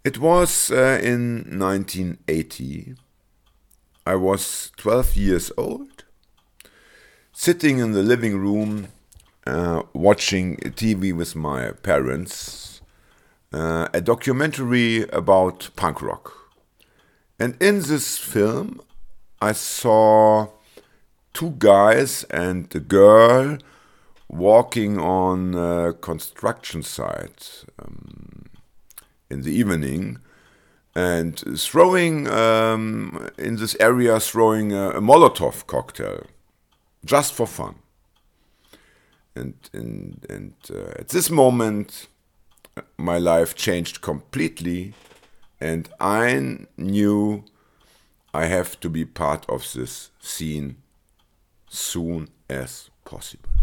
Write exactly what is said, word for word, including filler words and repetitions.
It was uh, in nineteen eighty. I was twelve years old, sitting in the living room, uh, watching T V with my parents, uh, a documentary about punk rock. And in this film, I saw two guys and a girl walking on a construction site um, in the evening, and throwing um, in this area, throwing a, a Molotov cocktail, just for fun. And and, and uh, at this moment, my life changed completely, and I knew I have to be part of this scene soon as possible.